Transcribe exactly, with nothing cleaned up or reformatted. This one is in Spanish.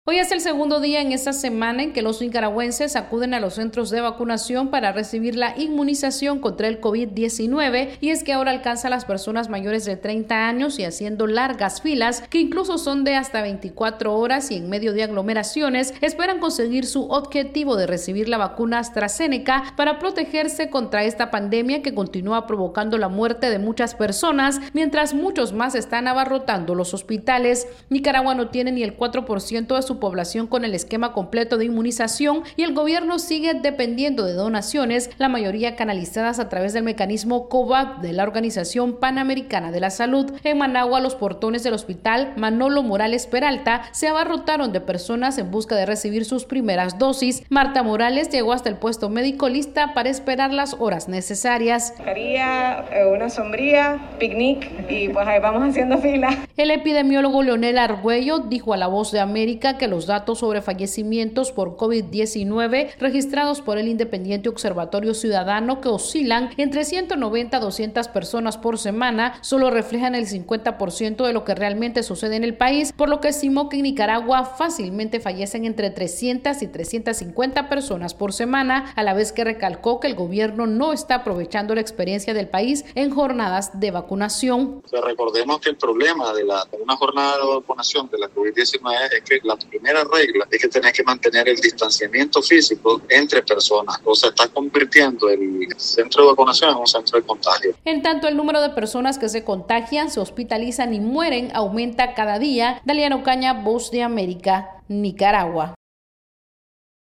Hoy es el segundo día en esta semana en que los nicaragüenses acuden a los centros de vacunación para recibir la inmunización contra el COVID diecinueve, y es que ahora alcanza a las personas mayores de treinta años y haciendo largas filas que incluso son de hasta veinticuatro horas, y en medio de aglomeraciones esperan conseguir su objetivo de recibir la vacuna AstraZeneca para protegerse contra esta pandemia que continúa provocando la muerte de muchas personas, mientras muchos más están abarrotando los hospitales. Nicaragua no tiene ni el cuatro por ciento de su población con el esquema completo de inmunización y el gobierno sigue dependiendo de donaciones, la mayoría canalizadas a través del mecanismo COVAX de la Organización Panamericana de la Salud. En Managua, los portones del hospital Manolo Morales Peralta se abarrotaron de personas en busca de recibir sus primeras dosis. Marta Morales llegó hasta el puesto médico lista para esperar las horas necesarias. Quería una sombría, picnic, y pues ahí vamos haciendo fila. El epidemiólogo Leonel Argüello dijo a La Voz de América que los datos sobre fallecimientos por COVID diecinueve registrados por el Independiente Observatorio Ciudadano, que oscilan entre ciento noventa a doscientas personas por semana, solo reflejan el cincuenta por ciento de lo que realmente sucede en el país, por lo que estimó que en Nicaragua fácilmente fallecen entre trescientas y trescientas cincuenta personas por semana, a la vez que recalcó que el gobierno no está aprovechando la experiencia del país en jornadas de vacunación. Pero recordemos que el problema de, la, de una jornada de vacunación de la COVID diecinueve es que la primera regla es que tenés que mantener el distanciamiento físico entre personas, o sea, está convirtiendo el centro de vacunación en un centro de contagio. En tanto, el número de personas que se contagian, se hospitalizan y mueren aumenta cada día. Daliano Caña, Voz de América, Nicaragua.